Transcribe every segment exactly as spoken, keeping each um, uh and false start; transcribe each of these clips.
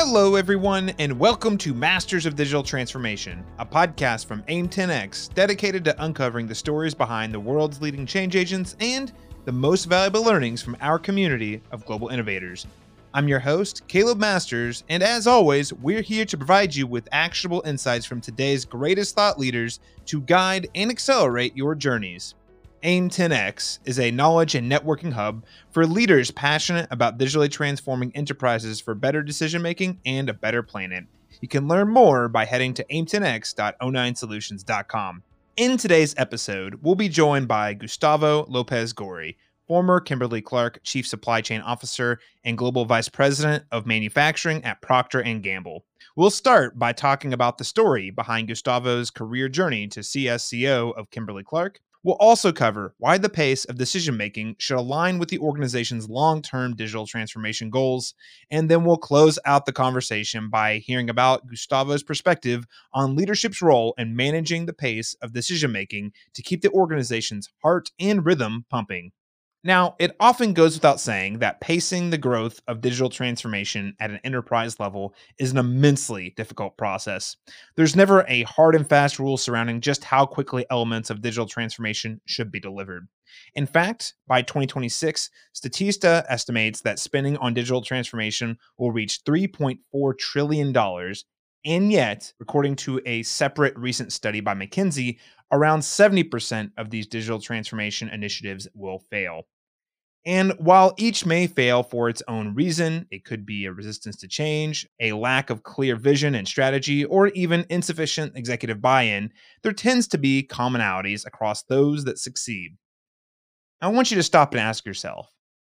Hello, everyone, and welcome to Masters of Digital Transformation, a podcast from AIM ten X dedicated to uncovering the stories behind the world's leading change agents and the most valuable learnings from our community of global innovators. I'm your host, Caleb Masters, and as always, we're here to provide you with actionable insights from today's greatest thought leaders to guide and accelerate your journeys. AIM ten X is a knowledge and networking hub for leaders passionate about digitally transforming enterprises for better decision-making and a better planet. You can learn more by heading to aim ten x dot oh nine solutions dot com. In today's episode, we'll be joined by Gustavo Lopez-Gorry, former Kimberly-Clark Chief Supply Chain Officer and Global Vice President of Manufacturing at Procter and Gamble. We'll start by talking about the story behind Gustavo's career journey to C S C O of Kimberly-Clark. We'll also cover why the pace of decision-making should align with the organization's long-term digital transformation goals, and then we'll close out the conversation by hearing about Gustavo's perspective on leadership's role in managing the pace of decision-making to keep the organization's heart and rhythm pumping. Now, it often goes without saying that pacing the growth of digital transformation at an enterprise level is an immensely difficult process. There's never a hard and fast rule surrounding just how quickly elements of digital transformation should be delivered. In fact, by twenty twenty-six, Statista estimates that spending on digital transformation will reach three point four trillion dollars. And yet, according to a separate recent study by McKinsey, around seventy percent of these digital transformation initiatives will fail. And while each may fail for its own reason, it could be a resistance to change, a lack of clear vision and strategy, or even insufficient executive buy-in, there tends to be commonalities across those that succeed. I want you to stop and ask yourself,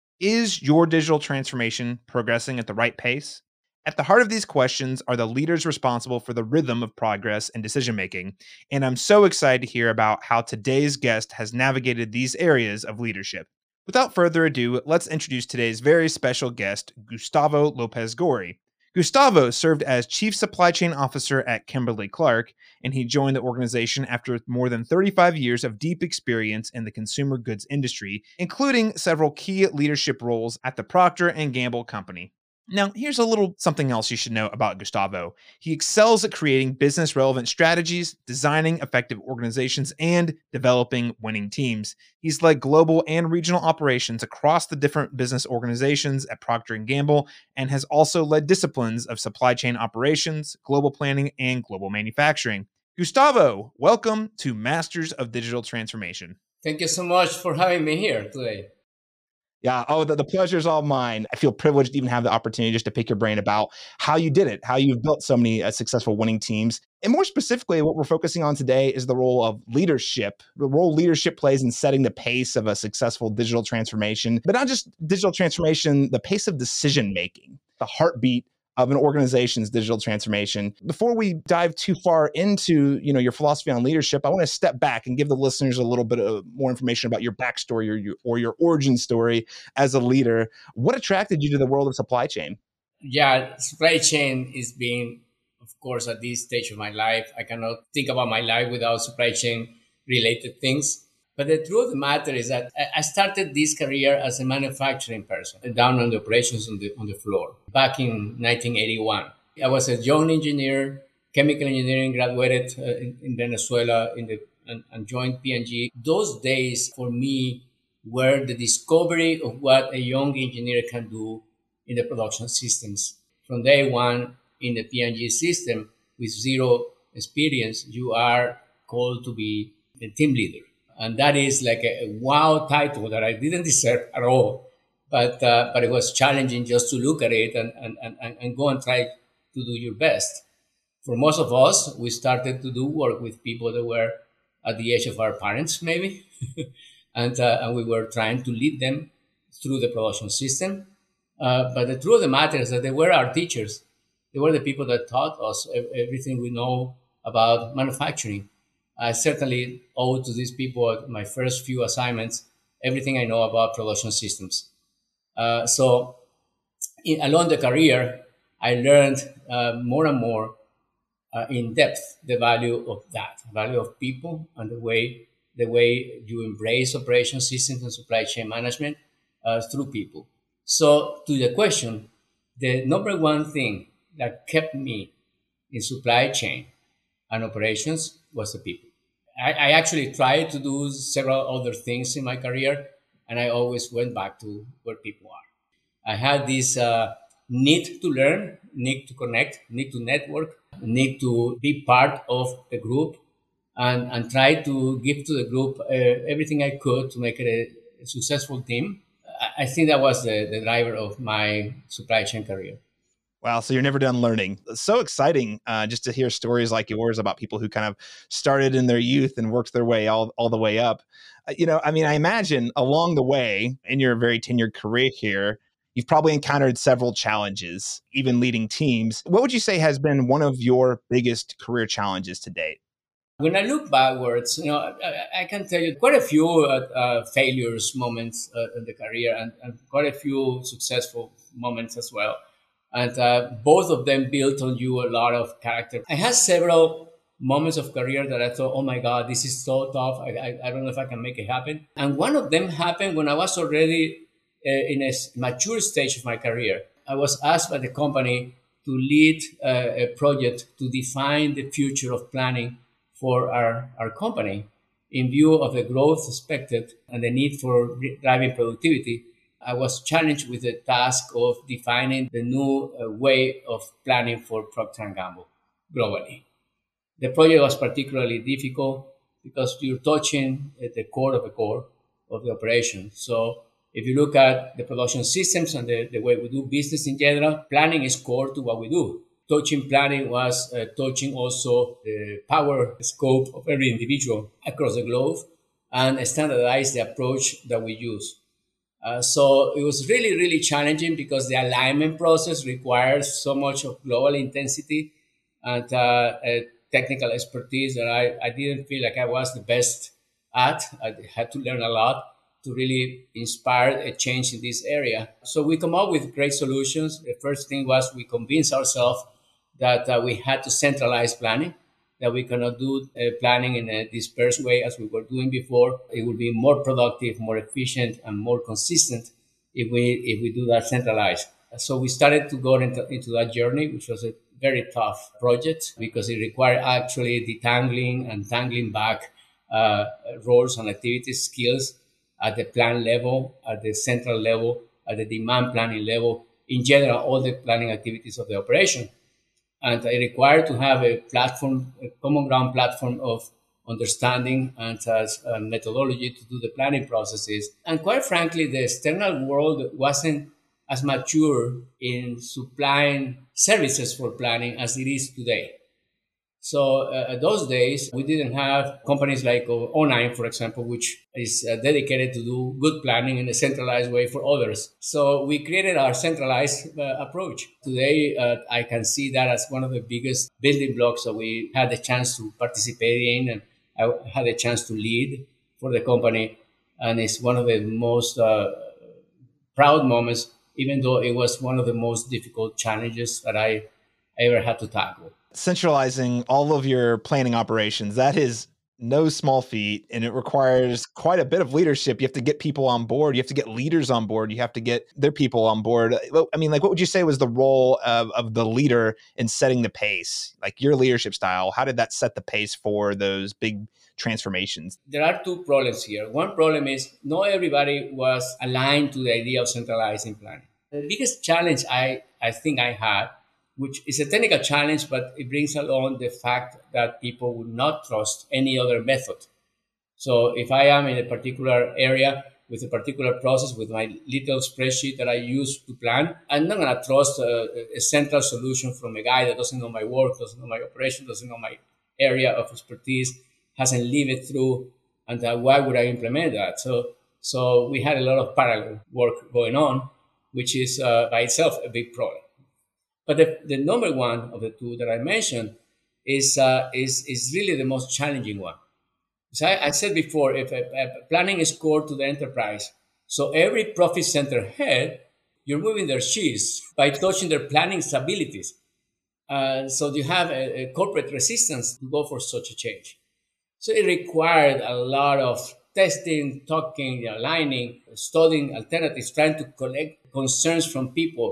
is your digital transformation progressing at the right pace? At the heart of these questions are the leaders responsible for the rhythm of progress and decision-making, and I'm so excited to hear about how today's guest has navigated these areas of leadership. Without further ado, let's introduce today's very special guest, Gustavo Lopez-Gorry. Gustavo served as Chief Supply Chain Officer at Kimberly-Clark, and he joined the organization after more than thirty-five years of deep experience in the consumer goods industry, including several key leadership roles at the Procter and Gamble company. Now, here's a little something else you should know about Gustavo. He excels at creating business-relevant strategies, designing effective organizations, and developing winning teams. He's led global and regional operations across the different business organizations at Procter and Gamble, and has also led disciplines of supply chain operations, global planning, and global manufacturing. Gustavo, welcome to Masters of Digital Transformation. Thank you so much for having me here today. Yeah. Oh, the, the pleasure is all mine. I feel privileged to even have the opportunity just to pick your brain about how you did it, how you've built so many uh, successful winning teams. And more specifically, what we're focusing on today is the role of leadership, the role leadership plays in setting the pace of a successful digital transformation, but not just digital transformation, the pace of decision making, the heartbeat of an organization's digital transformation. Before we dive too far into, you know, your philosophy on leadership, I want to step back and give the listeners a little bit of more information about your backstory or your, or your origin story as a leader. What attracted you to the world of supply chain? Yeah, supply chain is being, of course, at this stage of my life. I cannot think about my life without supply chain related things. But the truth of the matter is that I started this career as a manufacturing person, down on the operations on the on the floor, back in nineteen eighty-one. I was a young engineer, chemical engineering, graduated uh, in, in Venezuela in the and, and joined P and G. Those days for me were the discovery of what a young engineer can do in the production systems. From day one in the P and G system with zero experience, you are called to be a team leader. And that is like a, a wow title that I didn't deserve at all. But uh, but it was challenging just to look at it and, and, and, and go and try to do your best. For most of us, we started to do work with people that were at the age of our parents, maybe. and, uh, and we were trying to lead them through the production system. Uh, but the truth of the matter is that they were our teachers. They were the people that taught us everything we know about manufacturing. I certainly owe to these people my first few assignments, everything I know about production systems. Uh, so in, along the career, I learned uh, more and more uh, in depth the value of that, value of people and the way the way you embrace operation systems and supply chain management uh, through people. So to the question, the number one thing that kept me in supply chain and operations was the people. I, I actually tried to do several other things in my career, and I always went back to where people are. I had this uh, need to learn, need to connect, need to network, need to be part of the group, and, and try to give to the group uh, everything I could to make it a, a successful team. I, I think that was the, the driver of my supply chain career. Wow. So you're never done learning. It's so exciting uh, just to hear stories like yours about people who kind of started in their youth and worked their way all, all the way up. Uh, you know, I mean, I imagine along the way in your very tenured career here, you've probably encountered several challenges, even leading teams. What would you say has been one of your biggest career challenges to date? When I look backwards, you know, I, I can tell you quite a few uh, uh, failures moments uh, in the career, and, and quite a few successful moments as well. And uh, both of them built on you a lot of character. I had several moments of career that I thought, oh my God, this is so tough. I, I, I don't know if I can make it happen. And one of them happened when I was already uh, in a mature stage of my career. I was asked by the company to lead uh, a project to define the future of planning for our, our company in view of the growth expected and the need for driving productivity. I was challenged with the task of defining the new uh, way of planning for Procter and Gamble globally. The project was particularly difficult because you're touching at the core of the core of the operation. So if you look at the production systems and the, the way we do business in general, planning is core to what we do. Touching planning was uh, touching also the power scope of every individual across the globe and standardize the approach that we use. Uh, so it was really, really challenging because the alignment process requires so much of global intensity and uh, uh, technical expertise that I, I didn't feel like I was the best at. I had to learn a lot to really inspire a change in this area. So we come up with great solutions. The first thing was we convinced ourselves that uh, we had to centralize planning, that we cannot do uh, planning in a dispersed way as we were doing before. It would be more productive, more efficient, and more consistent if we if we do that centralized. So we started to go into, into that journey, which was a very tough project because it required actually detangling and tangling back uh, roles and activities, skills at the plan level, at the central level, at the demand planning level, in general, all the planning activities of the operation. And it required to have a platform, a common ground platform of understanding and uh, methodology to do the planning processes. And quite frankly, the external world wasn't as mature in supplying services for planning as it is today. So uh, those days, we didn't have companies like O nine, for example, which is uh, dedicated to do good planning in a centralized way for others. So we created our centralized uh, approach. Today, uh, I can see that as one of the biggest building blocks that we had the chance to participate in, and I had a chance to lead for the company. And it's one of the most uh, proud moments, even though it was one of the most difficult challenges that I ever had to tackle. Centralizing all of your planning operations, that is no small feat, and it requires quite a bit of leadership. You have to get people on board. You have to get leaders on board. You have to get their people on board. I mean, like, what would you say was the role of, of the leader in setting the pace? Like your leadership style, how did that set the pace for those big transformations? There are two problems here. One problem is not everybody was aligned to the idea of centralizing planning. The biggest challenge I, I think I had, which is a technical challenge, but it brings along the fact that people would not trust any other method. So if I am in a particular area with a particular process, with my little spreadsheet that I use to plan, I'm not going to trust a, a central solution from a guy that doesn't know my work, doesn't know my operation, doesn't know my area of expertise, hasn't lived it through, and uh, why would I implement that? So, so we had a lot of parallel work going on, which is uh, by itself a big problem. But the, the number one of the two that I mentioned is uh, is is really the most challenging one. So I, I said before, if a, a planning is core to the enterprise, so every profit center head, you're moving their cheese by touching their planning stabilities. Uh, so you have a, a corporate resistance to go for such a change. So it required a lot of testing, talking, aligning, studying alternatives, trying to collect concerns from people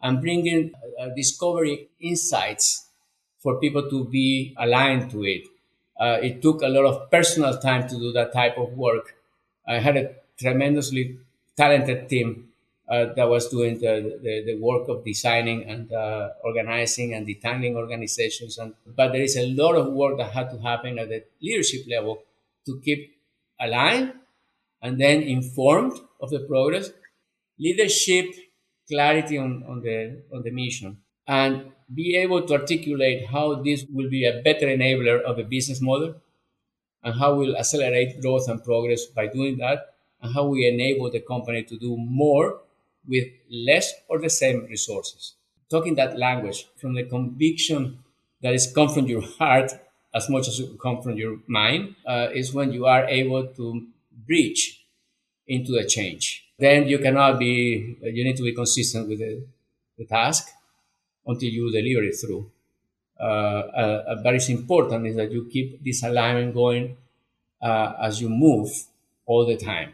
and bringing uh, discovery insights for people to be aligned to it. Uh, it took a lot of personal time to do that type of work. I had a tremendously talented team uh, that was doing the, the, the work of designing and uh, organizing and detangling organizations. And, but there is a lot of work that had to happen at the leadership level to keep aligned and then informed of the progress. Leadership, clarity on, on the on the mission, and be able to articulate how this will be a better enabler of the business model and how we'll accelerate growth and progress by doing that, and how we enable the company to do more with less or the same resources. Talking that language from the conviction that is come from your heart as much as it come from your mind uh, is when you are able to bridge into the change. Then you cannot be, you need to be consistent with the, the task until you deliver it through. Uh, uh, but it's important is that you keep this alignment going uh, as you move all the time,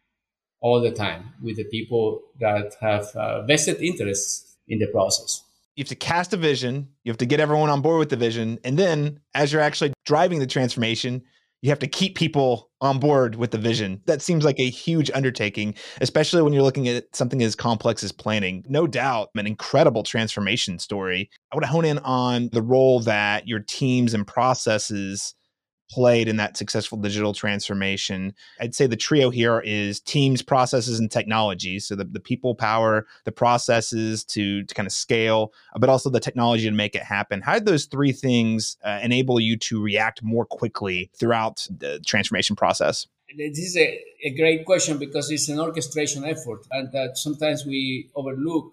all the time with the people that have uh, vested interests in the process. You have to cast a vision, you have to get everyone on board with the vision, and then as you're actually driving the transformation, you have to keep people on board with the vision. That seems like a huge undertaking, especially when you're looking at something as complex as planning. No doubt, an incredible transformation story. I want to hone in on the role that your teams and processes played in that successful digital transformation. I'd say the trio here is teams, processes, and technology. So the, the people power, the processes to, to kind of scale, but also the technology to make it happen. How did those three things uh, enable you to react more quickly throughout the transformation process? This is a, a great question because it's an orchestration effort, and that sometimes we overlook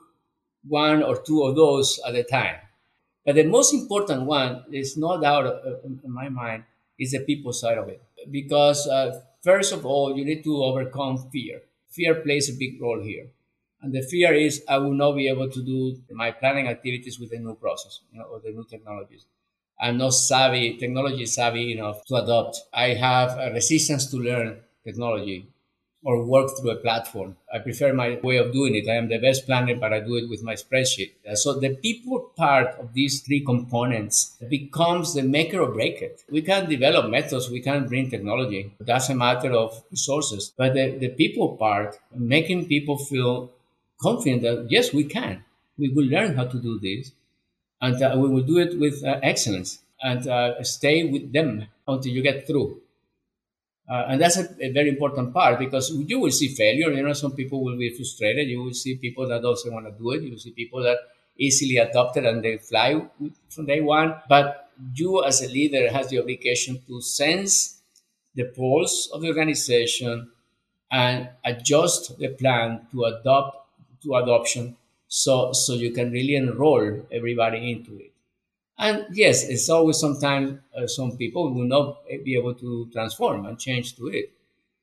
one or two of those at a time. But the most important one is no doubt uh, in my mind is the people side of it. Because uh, first of all, you need to overcome fear. Fear plays a big role here. And the fear is I will not be able to do my planning activities with the new process, you know, or the new technologies. I'm not savvy, technology savvy enough to adopt. I have a resistance to learn technology or work through a platform. I prefer my way of doing it. I am the best planner, but I do it with my spreadsheet. So the people part of these three components becomes the make or break it. We can develop methods, we can bring technology. That's a matter of resources. But the, the people part, making people feel confident that, yes, we can. We will learn how to do this. And uh, we will do it with uh, excellence and uh, stay with them until you get through. Uh, and that's a, a very important part because you will see failure. You know, some people will be frustrated. You will see people that also want to do it. You will see people that easily adopt it and they fly from day one. But you as a leader has the obligation to sense the pulse of the organization and adjust the plan to adopt to adoption so, so you can really enroll everybody into it. And yes, it's always sometimes uh, some people will not be able to transform and change to it.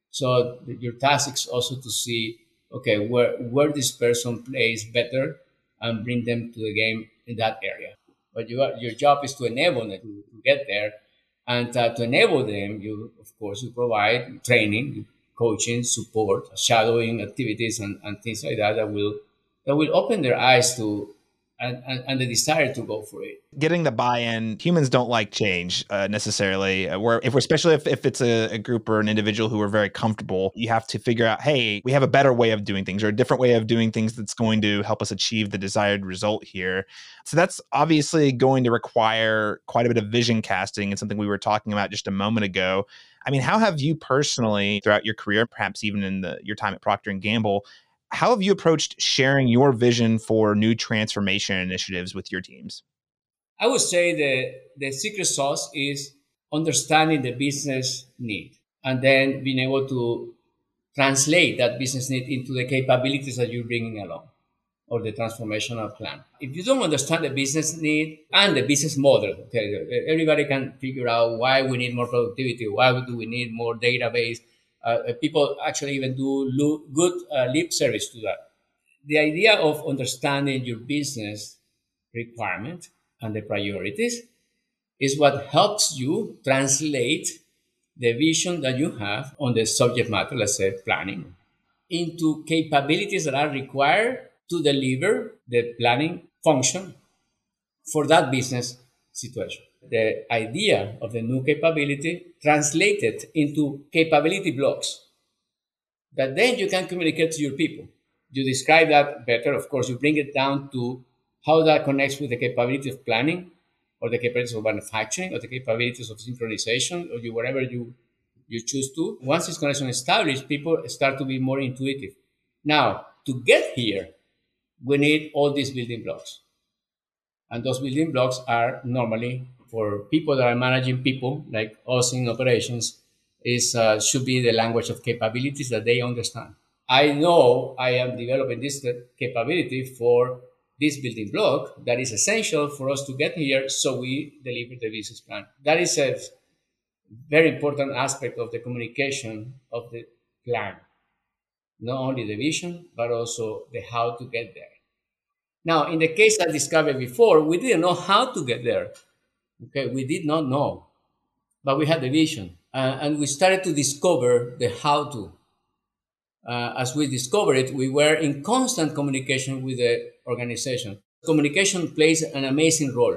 So your task is also to see, okay, where, where this person plays better and bring them to the game in that area. But you are, your job is to enable them to, to get there. And uh, to enable them, you, of course, you provide training, coaching, support, shadowing activities and, and things like that that will, that will open their eyes to And, and, and the desire to go for it. Getting the buy-in, humans don't like change uh, necessarily. Uh, where if we're, especially if, if it's a, a group or an individual who are very comfortable, you have to figure out, hey, we have a better way of doing things or a different way of doing things that's going to help us achieve the desired result here. So that's obviously going to require quite a bit of vision casting and something we were talking about just a moment ago. I mean, how have you personally throughout your career, perhaps even in the, your time at Procter and Gamble, how have you approached sharing your vision for new transformation initiatives with your teams? I would say the, the secret sauce is understanding the business need and then being able to translate that business need into the capabilities that you're bringing along or the transformational plan. If you don't understand the business need and the business model, okay, everybody can figure out why we need more productivity, why do we need more database. Uh, people actually even do lo- good uh, lip service to that. The idea of understanding your business requirement and the priorities is what helps you translate the vision that you have on the subject matter, let's say planning, into capabilities that are required to deliver the planning function for that business situation. The idea of the new capability translated into capability blocks that then you can communicate to your people. You describe that better. Of course, you bring it down to how that connects with the capability of planning or the capabilities of manufacturing or the capabilities of synchronization or you, whatever you, you choose to. Once this connection is established, people start to be more intuitive. Now, to get here, we need all these building blocks. And those building blocks are normally for people that are managing people, like us in operations, is uh, should be the language of capabilities that they understand. I know I am developing this capability for this building block that is essential for us to get here so we deliver the business plan. That is a very important aspect of the communication of the plan. Not only the vision, but also the how to get there. Now, in the case I described before, we didn't know how to get there. Okay, we did not know, but we had the vision. Uh, and we started to discover the how to. Uh, as we discovered it, we were in constant communication with the organization. Communication plays an amazing role.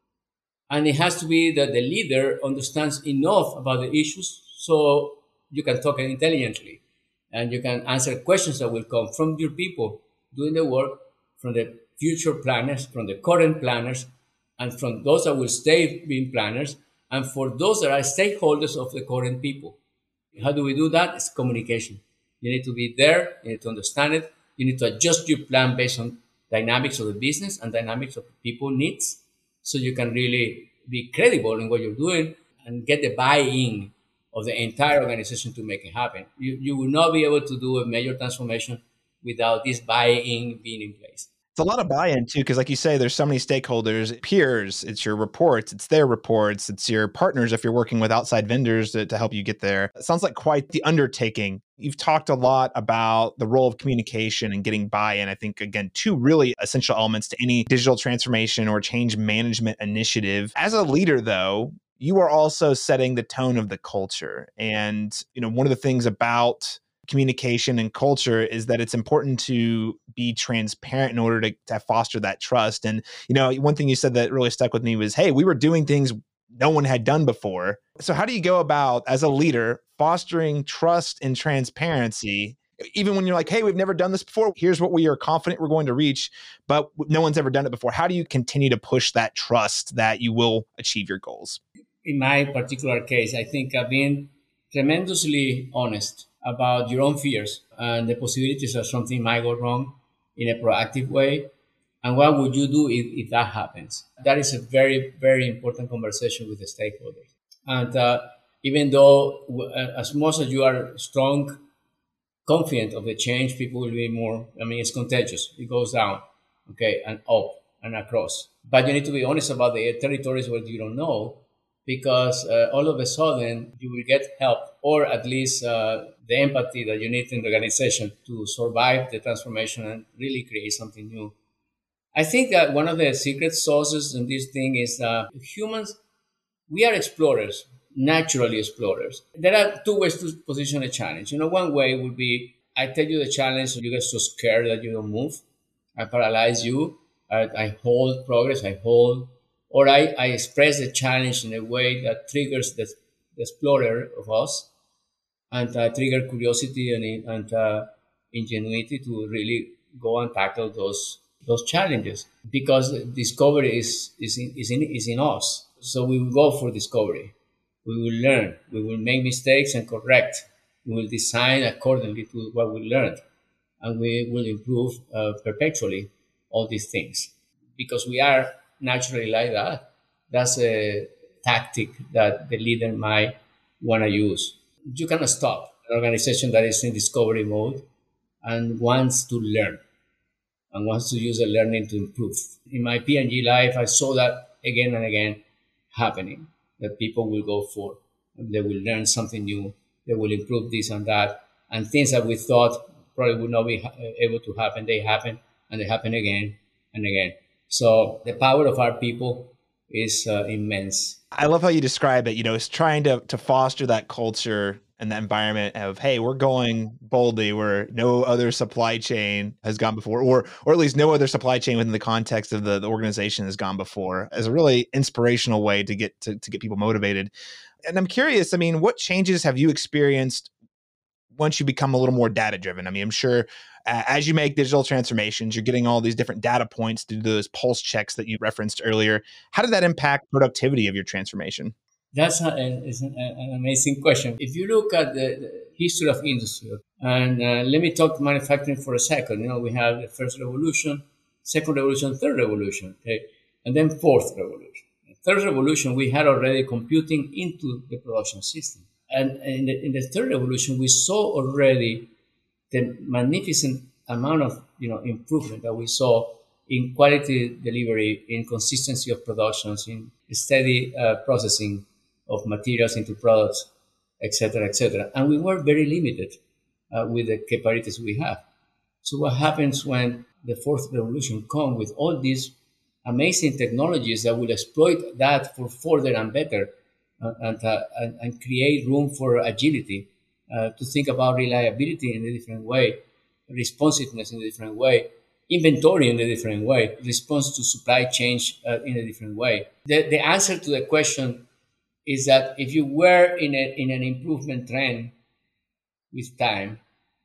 And it has to be that the leader understands enough about the issues so you can talk intelligently and you can answer questions that will come from your people doing the work, from the future planners, from the current planners, and from those that will stay being planners, and for those that are stakeholders of the current people. How do we do that? It's communication. You need to be there. You need to understand it. You need to adjust your plan based on dynamics of the business and dynamics of people needs, so you can really be credible in what you're doing and get the buy-in of the entire organization to make it happen. You, you will not be able to do a major transformation without this buy-in being in place. It's a lot of buy-in too, because like you say, there's so many stakeholders, peers, it's your reports, it's their reports, it's your partners if you're working with outside vendors to, to help you get there. It sounds like quite the undertaking. You've talked a lot about the role of communication and getting buy-in. I think, again, two really essential elements to any digital transformation or change management initiative. As a leader, though, you are also setting the tone of the culture. And, you know, one of the things about communication and culture is that it's important to be transparent in order to, to foster that trust. And, you know, one thing you said that really stuck with me was, hey, we were doing things no one had done before. So how do you go about, as a leader, fostering trust and transparency, even when you're like, hey, we've never done this before, here's what we are confident we're going to reach, but no one's ever done it before. How do you continue to push that trust that you will achieve your goals? In my particular case, I think I've been tremendously honest about your own fears and the possibilities that something might go wrong in a proactive way. And what would you do if, if that happens? That is a very, very important conversation with the stakeholders. And uh, even though, uh, as much as you are strong, confident of the change, people will be more, I mean, it's contagious. It goes down, okay, and up and across. But you need to be honest about the territories where you don't know, because uh, all of a sudden you will get help, or at least uh, the empathy that you need in the organization to survive the transformation and really create something new. I think that one of the secret sauces in this thing is uh, humans, we are explorers, naturally explorers. There are two ways to position a challenge. You know, one way would be, I tell you the challenge, so you get so scared that you don't move. I paralyze you. I, I hold progress. I hold. Or I, I express the challenge in a way that triggers the, the explorer of us and uh, trigger curiosity and, and uh, ingenuity to really go and tackle those those challenges, because discovery is is in, is in is in us. So we will go for discovery. We will learn. We will make mistakes and correct. We will design accordingly to what we learned, and we will improve uh, perpetually all these things, because we are naturally like that. That's a tactic that the leader might want to use. You cannot stop an organization that is in discovery mode and wants to learn and wants to use the learning to improve. In my P and G life, I saw that again and again happening, that people will go for, they will learn something new, they will improve this and that, and things that we thought probably would not be able to happen, they happen, and they happen again and again. So the power of our people is uh, immense. I love how you describe it. You know, it's trying to to foster that culture in that environment of, hey, we're going boldly where no other supply chain has gone before, or or at least no other supply chain within the context of the, the organization has gone before, as a really inspirational way to get to, to get people motivated. And I'm curious, I mean, what changes have you experienced once you become a little more data driven? I mean, I'm sure uh, as you make digital transformations, you're getting all these different data points to do those pulse checks that you referenced earlier. How did that impact productivity of your transformation? That's a, is an, an amazing question. If you look at the, the history of industry, and uh, let me talk manufacturing for a second. You know, we have the first revolution, second revolution, third revolution, okay, and then fourth revolution. The third revolution, we had already computing into the production system. And in the, in the third revolution, we saw already the magnificent amount of, you know, improvement that we saw in quality delivery, in consistency of productions, in steady uh, processing of materials into products, et cetera, et cetera. And we were very limited uh, with the capabilities we have. So what happens when the fourth revolution comes with all these amazing technologies that will exploit that for further and better, uh, and, uh, and, and create room for agility, uh, to think about reliability in a different way, responsiveness in a different way, inventory in a different way, response to supply chain uh, in a different way. The, the answer to the question is that if you were in, a, in an improvement trend with time,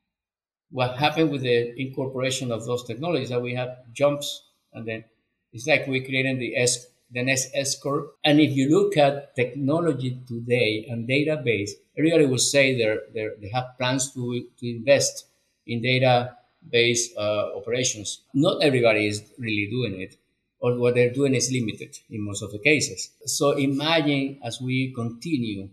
what happened with the incorporation of those technologies that we have jumps, and then it's like we created the S, the next S curve. And if you look at technology today and database, everybody will say they're, they're, they have plans to, to invest in database uh, operations. Not everybody is really doing it, or what they're doing is limited in most of the cases. So imagine as we continue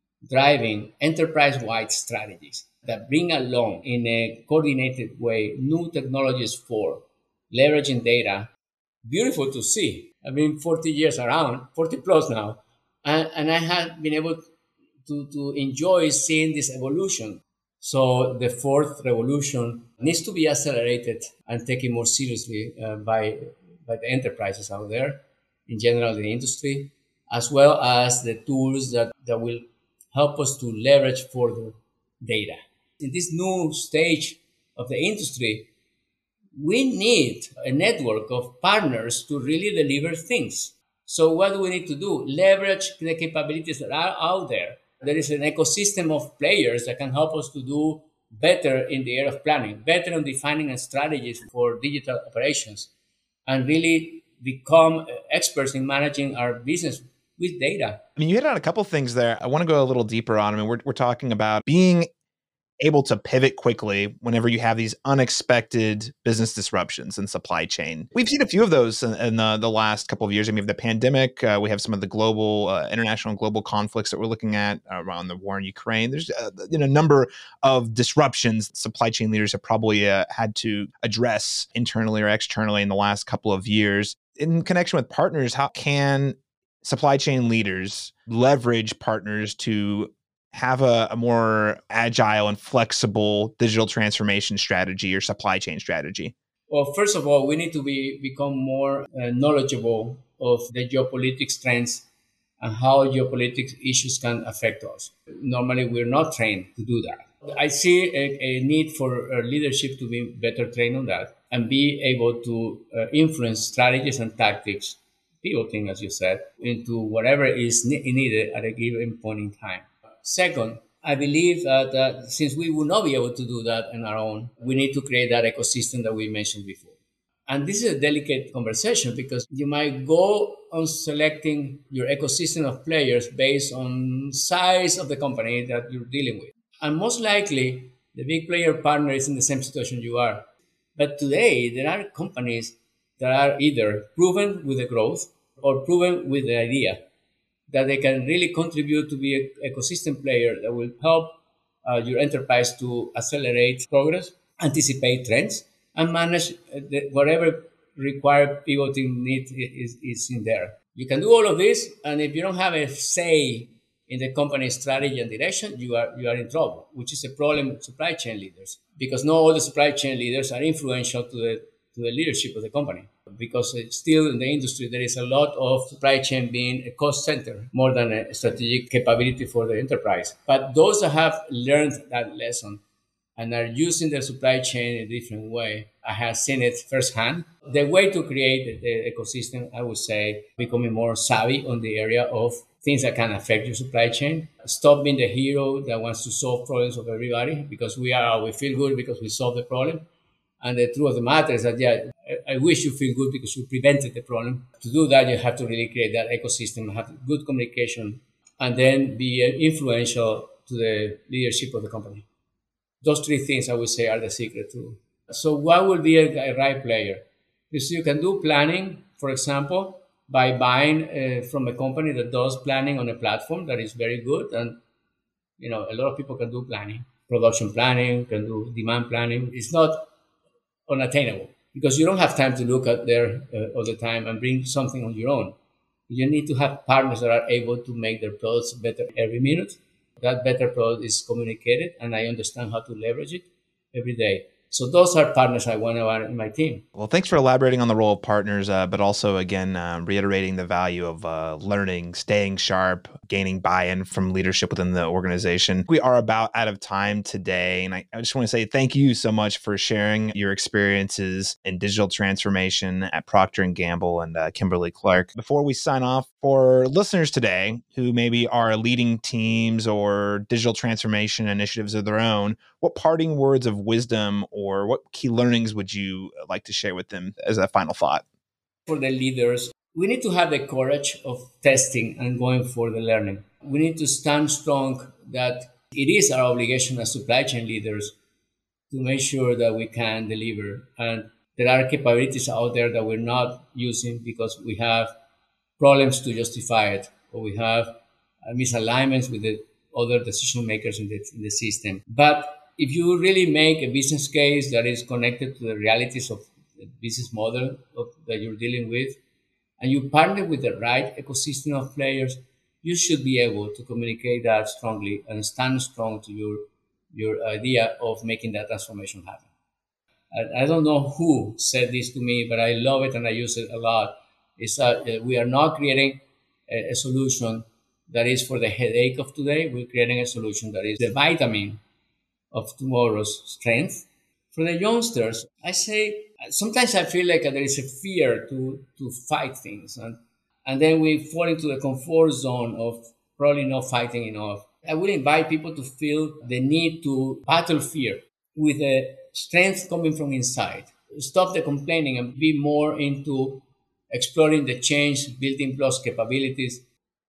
driving enterprise-wide strategies that bring along in a coordinated way new technologies for leveraging data. Beautiful to see. I've been forty years around, forty plus now, and, and I have been able to, to enjoy seeing this evolution. So the fourth revolution needs to be accelerated and taken more seriously uh, by, by the enterprises out there, in general, the industry, as well as the tools that, that will help us to leverage further data. In this new stage of the industry, we need a network of partners to really deliver things. So what do we need to do? Leverage the capabilities that are out there. There is an ecosystem of players that can help us to do better in the area of planning, better in defining strategies for digital operations, and really become experts in managing our business with data. I mean, you hit on a couple things there. I want to go a little deeper on. I mean, we're, we're talking about being able to pivot quickly whenever you have these unexpected business disruptions in supply chain. We've seen a few of those in, in the, the last couple of years. I mean, we have the pandemic. Uh, we have some of the global, uh, international and global conflicts that we're looking at uh, around the war in Ukraine. There's uh, you know, a number of disruptions supply chain leaders have probably uh, had to address internally or externally in the last couple of years. In connection with partners, how can supply chain leaders leverage partners to have a, a more agile and flexible digital transformation strategy or supply chain strategy? Well, first of all, we need to be become more uh, knowledgeable of the geopolitics trends and how geopolitics issues can affect us. Normally, we're not trained to do that. I see a, a need for uh, leadership to be better trained on that and be able to uh, influence strategies and tactics, pivoting, as you said, into whatever is ne- needed at a given point in time. Second, I believe that uh, since we will not be able to do that on our own, we need to create that ecosystem that we mentioned before. And this is a delicate conversation because you might go on selecting your ecosystem of players based on size of the company that you're dealing with. And most likely, the big player partner is in the same situation you are. But today, there are companies that are either proven with the growth or proven with the idea that they can really contribute to be an ecosystem player that will help uh, your enterprise to accelerate progress, anticipate trends, and manage the, whatever required pivoting need is, is in there. You can do all of this, and if you don't have a say in the company's strategy and direction, you are you are in trouble, which is a problem with supply chain leaders, because not all the supply chain leaders are influential to the to the leadership of the company. because it's still in the industry, there is a lot of supply chain being a cost center more than a strategic capability for the enterprise. But those that have learned that lesson and are using their supply chain in a different way, I have seen it firsthand. The way to create the ecosystem, I would say, becoming more savvy on the area of things that can affect your supply chain. Stop being the hero that wants to solve problems of everybody, because we are, we feel good because we solve the problem. And the truth of the matter is that, yeah, I, I wish you feel good because you prevented the problem. To do that, you have to really create that ecosystem, have good communication, and then be influential to the leadership of the company. Those three things, I would say, are the secret too. So what would be a, a right player? Because you can do planning, for example, by buying uh, from a company that does planning on a platform that is very good. And, you know, a lot of people can do planning, production planning, can do demand planning. It's not unattainable because you don't have time to look at there uh, all the time and bring something on your own. You need to have partners that are able to make their products better every minute. That better product is communicated, and I understand how to leverage it every day. So those are partners I want to have in my team. Well, thanks for elaborating on the role of partners, uh, but also, again, uh, reiterating the value of uh, learning, staying sharp, gaining buy-in from leadership within the organization. We are about out of time today, and I, I just want to say thank you so much for sharing your experiences in digital transformation at Procter and Gamble and uh, Kimberly-Clark. Before we sign off, for listeners today who maybe are leading teams or digital transformation initiatives of their own, what parting words of wisdom or what key learnings would you like to share with them as a final thought? For the leaders, we need to have the courage of testing and going for the learning. We need to stand strong that it is our obligation as supply chain leaders to make sure that we can deliver. And there are capabilities out there that we're not using because we have problems to justify it, or we have misalignments with the other decision makers in the, in the system. But if you really make a business case that is connected to the realities of the business model of, that you're dealing with, and you partner with the right ecosystem of players, you should be able to communicate that strongly and stand strong to your, your idea of making that transformation happen. I, I don't know who said this to me, but I love it and I use it a lot. Is that uh, we are not creating a, a solution that is for the headache of today. We're creating a solution that is the vitamin of tomorrow's strength. For the youngsters, I say, sometimes I feel like there is a fear to, to fight things. And, and then we fall into the comfort zone of probably not fighting enough. I would invite people to feel the need to battle fear with the strength coming from inside. Stop the complaining and be more into exploring the change, building plus capabilities.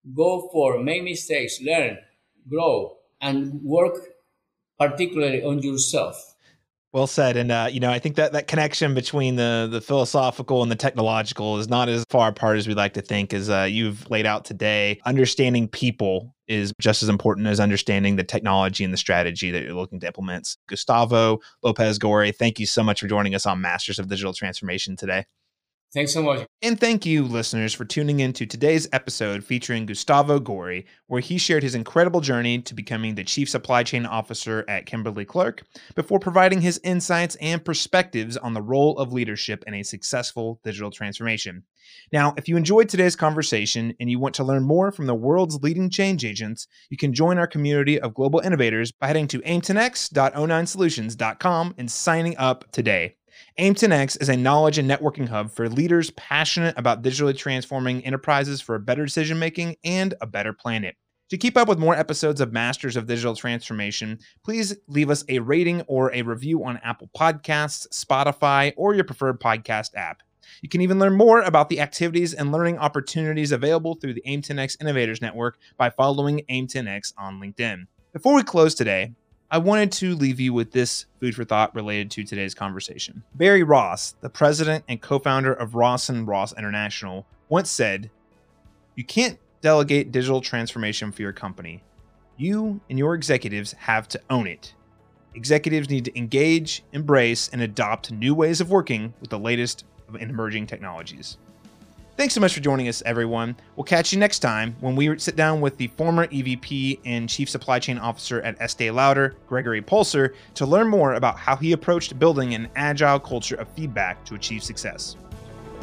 Go for, make mistakes, learn, grow, and work particularly on yourself. Well said. And, uh, you know, I think that that connection between the the philosophical and the technological is not as far apart as we like to think, as uh, you've laid out today. Understanding people is just as important as understanding the technology and the strategy that you're looking to implement. Gustavo Lopez-Gorry, thank you so much for joining us on Masters of Digital Transformation today. Thanks so much. And thank you, listeners, for tuning in to today's episode featuring Gustavo Gorry, where he shared his incredible journey to becoming the Chief Supply Chain Officer at Kimberly-Clark before providing his insights and perspectives on the role of leadership in a successful digital transformation. Now, if you enjoyed today's conversation and you want to learn more from the world's leading change agents, you can join our community of global innovators by heading to aim ten x dot oh nine solutions dot com and signing up today. aim ten x is a knowledge and networking hub for leaders passionate about digitally transforming enterprises for better decision-making and a better planet. To keep up with more episodes of Masters of Digital Transformation, please leave us a rating or a review on Apple Podcasts, Spotify, or your preferred podcast app. You can even learn more about the activities and learning opportunities available through the aim ten x Innovators Network by following aim ten x on LinkedIn. Before we close today, I wanted to leave you with this food for thought related to today's conversation. Barry Ross, the president and co-founder of Ross and Ross International, once said, "You can't delegate digital transformation for your company. You and your executives have to own it. Executives need to engage, embrace, and adopt new ways of working with the latest of emerging technologies." Thanks so much for joining us, everyone. We'll catch you next time when we sit down with the former E V P and Chief Supply Chain Officer at Estee Lauder, Gregory Pulser, to learn more about how he approached building an agile culture of feedback to achieve success.